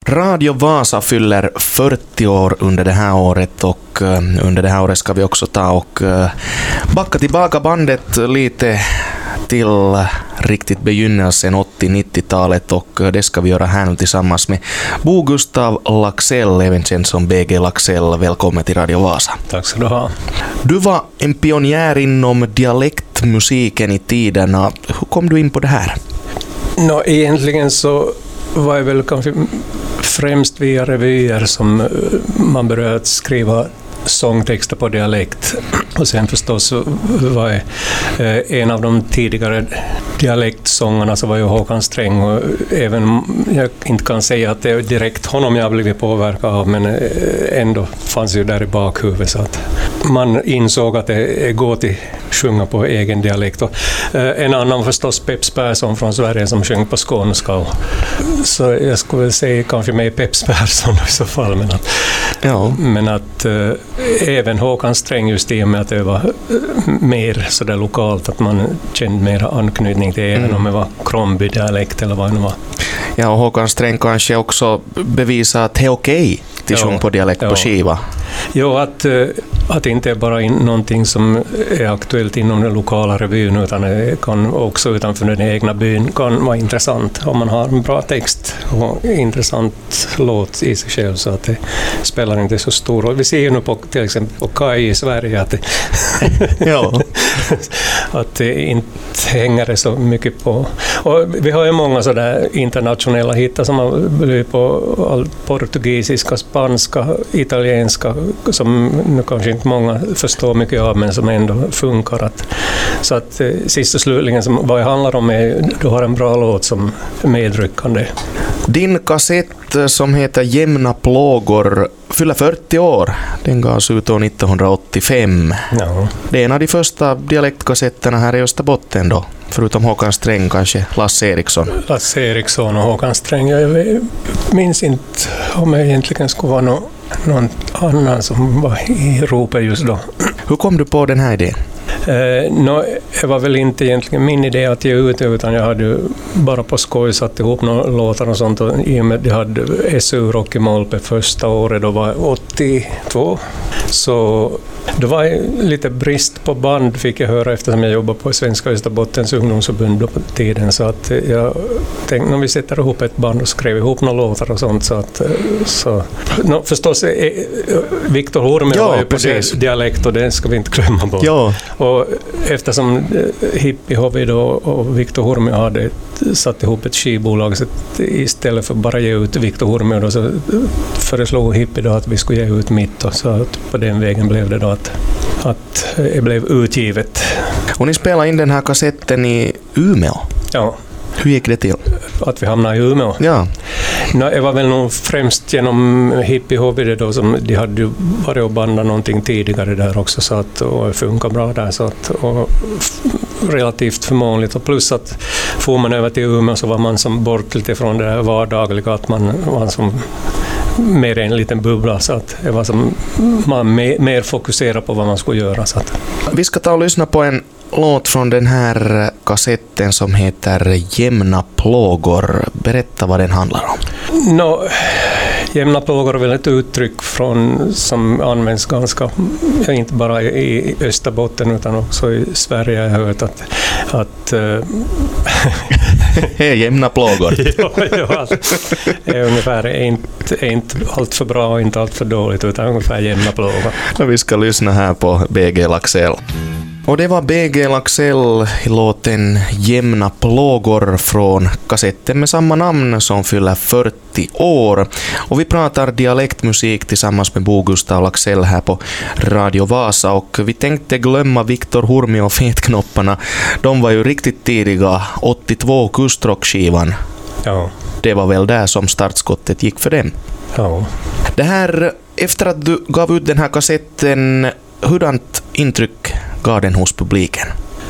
Radio Vasa fyller 40 år under det här året och under det här året ska vi också ta och backa tillbaka bandet lite till riktigt begynnelsen 80-90-talet och det ska vi göra här nu tillsammans med Bo Gustav Laxell, även känd som BG Laxell. Välkommen till Radio Vasa. Tack ska du ha. Du var en pionjär inom dialektmusiken i tiderna. Hur kom du in på det här? Egentligen så var jag väl kanske främst via revyer som man började skriva sångtexter på dialekt. Och sen förstås så var jag en av de tidigare dialektsångarna så var ju Håkan Sträng, och även om jag inte kan säga att det är direkt honom jag blivit påverkad av, men ändå fanns ju där i bakhuvudet så att man insåg att det är gott att sjunga på egen dialekt. Och en annan förstås Peps Persson från Sverige som sjöng på skånska. Så jag skulle väl säga kanske mer Peps Persson i så fall, men att även Håkan Sträng just i och med att det var mer så där lokalt att man kände mer anknytning till även om det var Kromby-dialekt eller vad det var. Ja, och Håkan Sträng kanske också bevisar att det är okej till sjung på dialekt på skiva. Jo, att det inte är bara någonting som är aktuellt inom den lokala revyn utan det kan också utanför den egna byn kan vara intressant om man har en bra text och intressant låt i sig själv, så att det spelar inte så stor roll. Vi ser ju nu på till exempel på Kaj i Sverige att att det inte hänger det så mycket på. Och vi har ju många sådär internationella hittar som har blivit på portugisiska, spanska, italienska som nu kanske inte många förstår mycket av men som ändå funkar. Så att sist och slutligen vad det handlar om är du har en bra låt som är medryckande. Din kassett som heter Jämna plågor fyller 40 år. Den gavs ut år 1985. Ja. Det är en av de första dialektkassetterna här i Österbotten då. Förutom Håkan Sträng kanske Lasse Eriksson. Lasse Eriksson och Håkan Sträng. Jag minns inte om jag egentligen skulle vara någon annan som var i ropet just då. Hur kom du på den här idén? Det var väl inte egentligen min idé att ge ut, utan jag hade bara på skoj satt ihop några låtar och sånt, och i och med att jag hade SU Rock i Molpe första året, då var 82, så det var lite brist på band fick jag höra eftersom jag jobbade på Svenska Österbottens ungdomsförbund på tiden, så att jag tänkte när vi sätter ihop ett band och skrev ihop några låtar och sånt, så förstås Viktor Hurme var ju på dialekt och det ska vi inte glömma bort. Ja. Och eftersom Hippie Hobby då och Viktor Hurme hade satt ihop ett skivbolag, så istället för bara ge ut Viktor Hurme då, så föreslog Hippie då att vi skulle ge ut mitt, och så att på den vägen blev det då att det blev utgivet. Och ni spelade in den här kassetten i Umeå? Ja. Hur gick det till? Att vi hamnade i Umeå? Ja. Det var väl nog främst genom Hippie Hobby då, som de hade ju varit och bandat någonting tidigare där också, så att, och det funkar bra där, så att, och relativt förmånligt, och plus att får man över till Umeå så var man som bort lite från det där vardagliga, att man var som mer en liten bubbla, så att det var som man mer fokuserade på vad man skulle göra. Så att. Vi ska ta och lyssna på en låt från den här kassetten som heter Jämna plågor. Berätta vad den handlar om. Jämna plågor är väl ett uttryck som används ganska, inte bara i Österbotten utan också i Sverige. Jag har hört att jämna plågor. ja, det är ungefär inte allt för bra och inte allt för dåligt, utan ungefär jämna plågor. Vi ska lyssna här på BG Laxell. Och det var BG Laxell i låten Jämna plågor från kassetten med samma namn som fyller 40 år. Och vi pratar dialektmusik tillsammans med Bo Gustav Laxell här på Radio Vasa. Och vi tänkte glömma Viktor Hurme och Fetknopparna. De var ju riktigt tidiga, 82 Kustrock-skivan. Ja. Det var väl där som startskottet gick för dem. Ja. Det här, efter att du gav ut den här kassetten, hurdant intryck gav den hos publiken?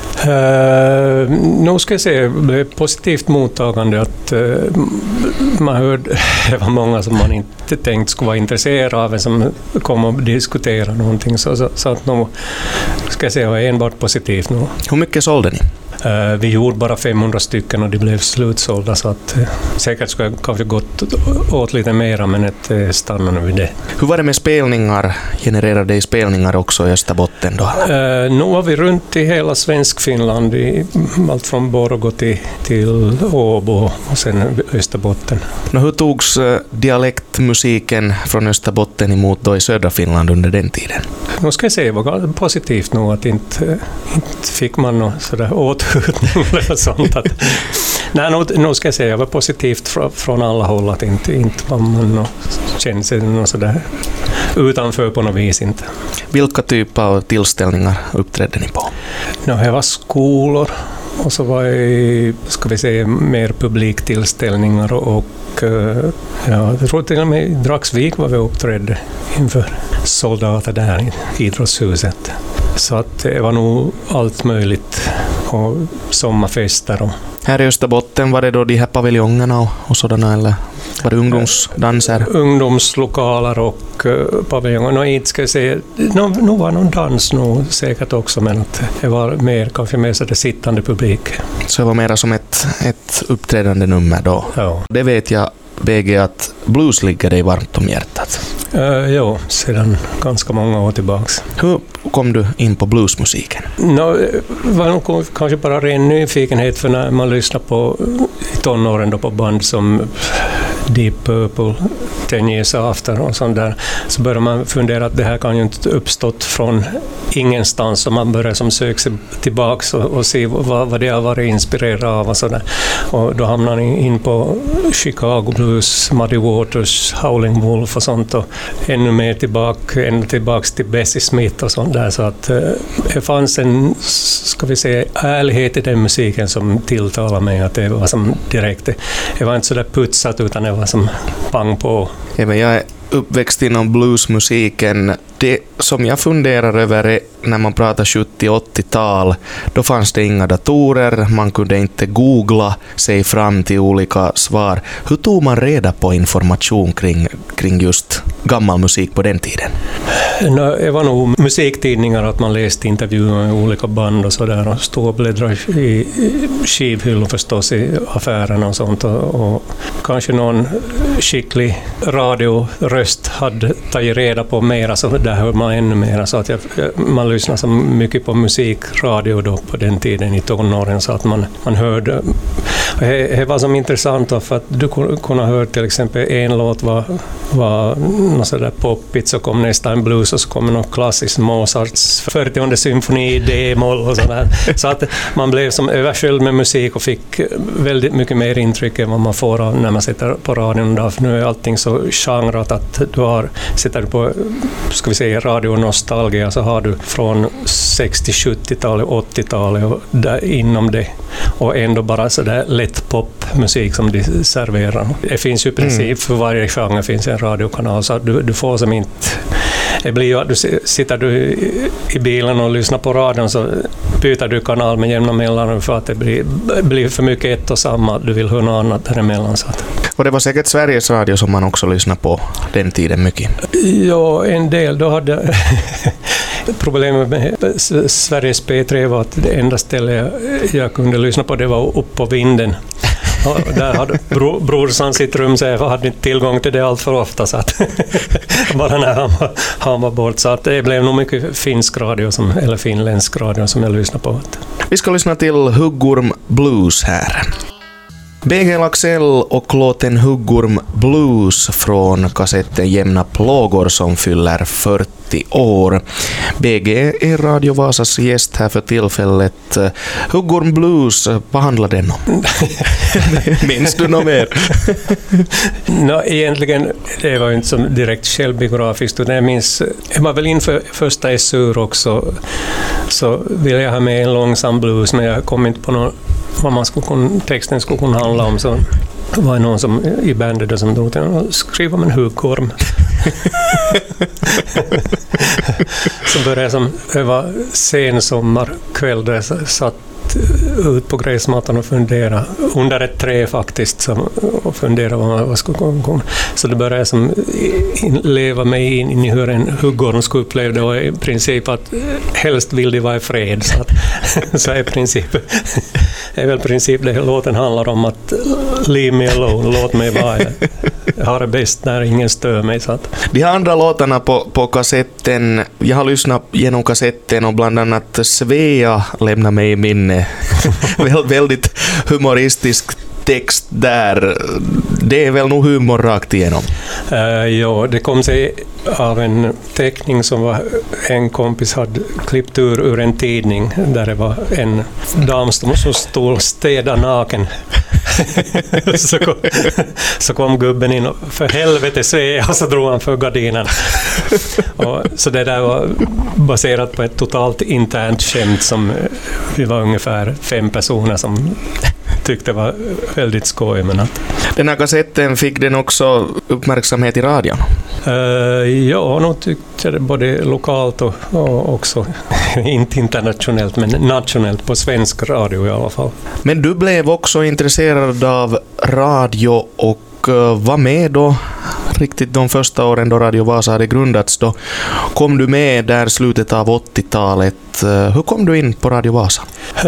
Nu ska jag säga, det blev positivt mottagande, att man hörde, det var många som man inte tänkt skulle vara intresserade av, som kom och diskutera någonting, så att nu ska jag säga, var enbart positivt nu. Hur mycket sålde ni? Vi gjorde bara 500 stycken och de blev slutsålda, så att säkert skulle jag kanske gått åt lite mera, men det stannar nu vid det. Hur var det med spelningar? Genererade i spelningar också i Österbotten då? Nu var vi runt i hela Svensk-Finland, allt från Borgå till Åbo och sen Österbotten. Hur togs dialektmusiken från Österbotten emot då i södra Finland under den tiden? Nu ska jag säga, det var positivt nog att inte fick man någon sådär åthutning eller sånt. Nu ska jag säga, det var positivt från alla håll, att inte man kände sig någon sådär utanför på något vis inte. Vilka typer av tillställningar uppträdde ni på? Det var skolor och så var det, ska vi säga, mer publiktillställningar och jag tror till och med i Dragsvik var vi uppträdde inför soldater där i idrottshuset. Så att det var nog allt möjligt, och sommarfester. Och här i Österbotten var det då de här paviljongerna och sådana, eller var det ungdomsdanser? Ungdomslokaler och paviljonger. Inte ska jag säga, nu var någon dans nog säkert också, men att det var mer, kanske mer så det sittande publik. Så det var mer som ett uppträdande nummer då? Ja. Det vet jag, BG, att blues ligger dig varmt om hjärtat. Ja, sedan ganska många år tillbaks. Hur kom du in på bluesmusiken? Var nog kanske bara ren nyfikenhet, för när man lyssnar på tonåren då på band som Deep Purple, 10 Years After och sånt där, så börjar man fundera att det här kan ju inte uppstått från ingenstans, och man börjar som söka sig tillbaks och se vad det har varit inspirerad av och sådär. Och då hamnar man in på Chicago Blues, Muddy Waters, Howling Wolf och sånt, och ännu mer tillbaks till Bessie Smith och sånt där, så att det fanns en, ska vi säga, ärlighet i den musiken som tilltalade mig, att det var som direkt, det var inte så där putsat, utan det var som pang på. Jag är uppväxt inom bluesmusiken. Det som jag funderar över är, när man pratar 70-80-tal, då fanns det inga datorer, man kunde inte googla sig fram till olika svar. Hur tog man reda på information kring just gammal musik på den tiden? Det var nog musiktidningar, att man läste intervjuer med olika band och sådär, och stod och bläddrade i skivhyllor förstås i affärerna och sånt, och kanske någon skicklig radioröst hade tagit reda på mera, så där hör man ännu mera, så att man lyssnade så mycket på musikradio då på den tiden i tonåren, så att man hörde. Det var som intressant, för att du kunde höra till exempel en låt var något sådär poppigt, så kom nästa en blues, och så kom något klassiskt Mozarts 40:e symfoni i D-moll och sådär. Så att man blev som översköljd med musik och fick väldigt mycket mer intryck än vad man får när man sitter på radion då. För nu är allting så genrat att sitter du på, ska vi säga, radio nostalgia, så har du från 60-, 70-talet, 80-talet och där inom det, och ändå bara sådär lätt popmusik som de serverar. Det finns ju i princip för varje genre finns en radiokanal, så du får som inte. Det blir ju att sitter du i bilen och lyssnar på radion, så byter du kanal med jämna mellanrum, för att det blir för mycket ett och samma, du vill höra något annat däremellan. Så att. Och det var säkert Sveriges Radio som man också lyssnade på den tiden mycket? Ja, en del. Då hade problemet med Sveriges P3 var att det enda ställe jag kunde lyssna på, det var upp på vinden. Och där hade brorsan sitt rum, så jag hade inte tillgång till det allt för ofta, så att bara när han var bort, så att det blev nog mycket finsk radio eller finländsk radio som jag lyssnade på. Vi ska lyssna till Huggorm Blues här. BG Laxell och låten Huggorm Blues från kassetten Jämna plågor som fyller 40 år. BG är Radio Vasas gäst här för tillfället. Huggorm Blues, vad handlar den om? Minns du något mer? Egentligen, det var ju inte som direkt självbiografiskt. Jag minns, jag var väl inför första SUR också, så ville jag ha med en långsam blues, men jag kom inte på någon vad texten skulle kunna handla om, så det var någon som i bandet som drog till och skrev om en huggorm. Så började jag som öva sen sommarkväll där jag satt ut på gräsmattan och fundera under ett trä faktiskt och fundera vad ska komma. Så det började som leva mig in i hur en huggorm skulle uppleva det, och i princip att helst vill de vara i fred, så är väl princip det låten handlar om, att leave me alone, låt mig vara. Jag har det bäst när ingen stör mig. Så att. De här andra låtarna på kassetten, jag har lyssnat genom kassetten och bland annat Svea lämnar mig i minne. Väldigt humoristisk text där. Det är väl nog humor rakt igenom? Ja, det kom sig av en teckning som var en kompis hade klippt ur en tidning där det var en dam som stod och städade naken. så kom gubben in och för helvete Svea, och så drog han för gardinen. Så det där var baserat på ett totalt internt skämt som vi var ungefär 5 personer som tyckte var väldigt skoj. Men att. Den här kassetten, fick den också uppmärksamhet i radion? Ja, nog tyckte det både lokalt och också, inte internationellt men nationellt på svensk radio i alla fall. Men du blev också intresserad av radio och var med då riktigt de första åren då Radio Vasa hade grundats. Då kom du med där slutet av 80-talet. Hur kom du in på Radio Vasa?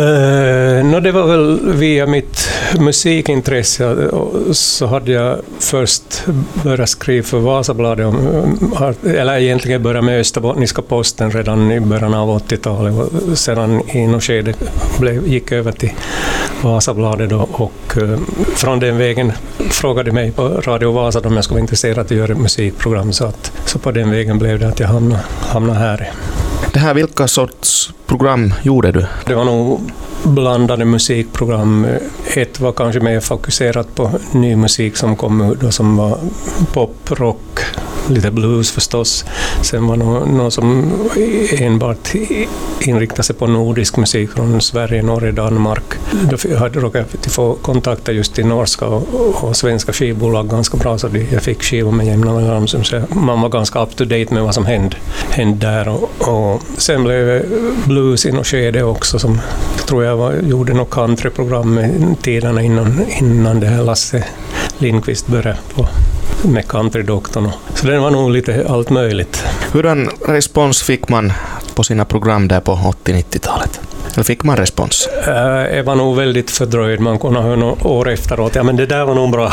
Det var väl via mitt musikintresse, så hade jag först börjat skriva för Vasabladet, eller egentligen började med Österbottniska Posten redan i början av 80-talet, och sedan i något skede gick över till Vasabladet och från den vägen frågade mig på Radio Vasa om jag skulle vara intresserad att göra ett musikprogram, så på den vägen blev det att jag hamnade här. Det här, vilka sorts program gjorde du? Det var nog blandade musikprogram. Ett var kanske mer fokuserat på ny musik som kom ut och som var pop, rock, lite blues förstås. Sen var någon som enbart inriktade sig på nordisk musik från Sverige, Norge, Danmark. Då hade jag råkat få kontakter just i norska och svenska skivbolag ganska bra, så jag fick skivor med jämna mellanrum, så man var ganska up to date med vad som hände där. Och sen blev blues i något skede också, som jag tror jag gjorde något countryprogram med tiderna innan det här Lasse Lindqvist började på med countrydoktorn. Så det var nog lite allt möjligt. Hurdan respons fick man på sina program där på 80-90-talet? Eller fick man respons? Jag var nog väldigt fördröjd. Man kunde höra några år efteråt. Ja, men det där var nog bra.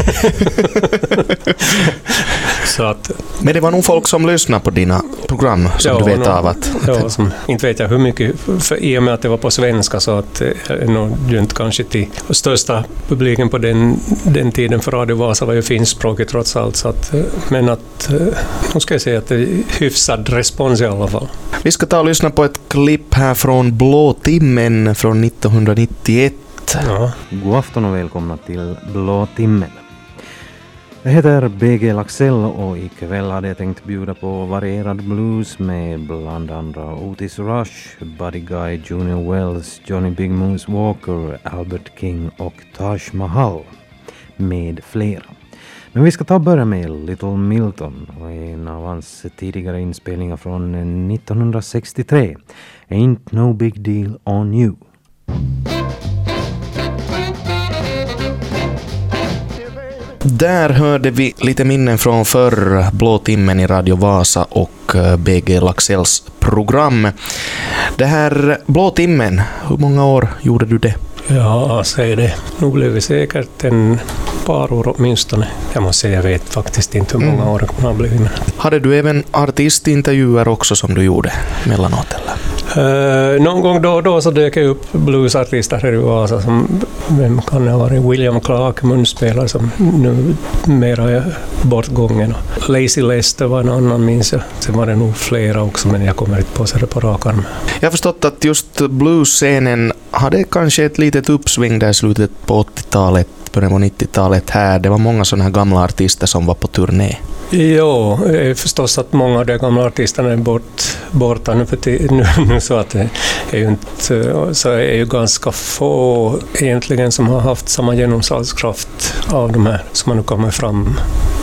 Så att, men det var nog folk som lyssnade på dina program som du vet av att... Ja, inte vet jag hur mycket. För i och med att det var på svenska, så att inte kanske till största publiken på den tiden för Radio Vasa var ju finskspråkigt trots allt. Så att, men att, nu ska jag säga att det är hyfsad respons i alla fall. Vi ska ta och lyssna på ett klipp här från Blå timmen från 1991. Ja. God afton och välkomna till Blå timmen. Jag heter BG Laxell och ikväll hade jag tänkt bjuda på varierad blues med bland andra Otis Rush, Buddy Guy, Junior Wells, Johnny Big Moose Walker, Albert King och Taj Mahal med flera. Men vi ska ta och börja med Little Milton och en av hans tidigare inspelningar från 1963. Ain't no big deal on you. Där hörde vi lite minnen från förr, Blå timmen i Radio Vasa och BG Laxells program. Det här Blå timmen, hur många år gjorde du det? Ja, säg det. Nu blev det säkert en par år åtminstone. Jag måste säga, jag vet faktiskt inte hur många år det har blivit. Hade du även artistintervjuer också som du gjorde mellanåt eller? Någon gång då så dök jag upp bluesartister här i Vasa, som vem kan det ha varit? William Clark, munspelare, som nu mera är bortgången. Lazy Lester var en annan, minns jag. Sen var det nog flera också, men jag kommer inte på sig det på rak arm. Jag har förstått att just blues-scenen hade kanske ett litet uppsving där i slutet på 80-talet, början på 90-talet här. Det var många sådana här gamla artister som var på turné. Ja, det är förstås att många av de gamla artisterna är borta nu så att det är ju inte, så är ju ganska få egentligen som har haft samma genomslagskraft av de här som man nu kommer fram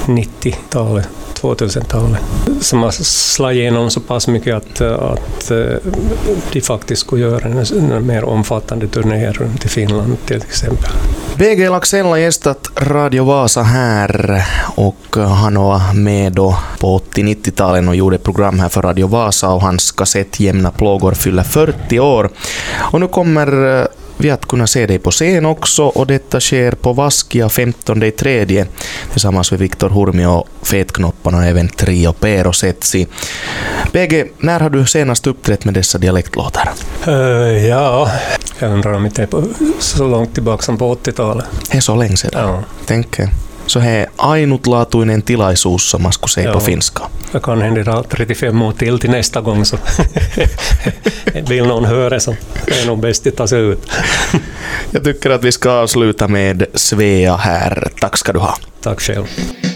90-talet, 2000-talet. Som har slagit igenom så pass mycket att de faktiskt skulle göra en mer omfattande turné runt i Finland till exempel. BG Laxell har gästat Radio Vasa här och han var med då på 80-90-talen och gjorde program här för Radio Vasa och hans kassett Jämna plågor fyller 40 år. Och nu kommer vi att kunna se dig på scen också och detta sker på Vaskia 15.3 tillsammans med Viktor Hurmi och Fetknopparna och även Trio Pero Setsi. BG, när har du senast uppträtt med dessa dialektlåtar? Ja, jag undrar om det är så långt tillbaka som på 80-talet. Det är så länge sedan. Ja. Tänker. Så det är ainutlaatuinen tilaisuus som man skulle säga på finska. Jag kan hända 35 år till nästa gång så vill någon höra så det är nog bäst att ta sig ut. Jag tycker att vi ska avsluta med Svea här. Tack ska du ha. Tack själv.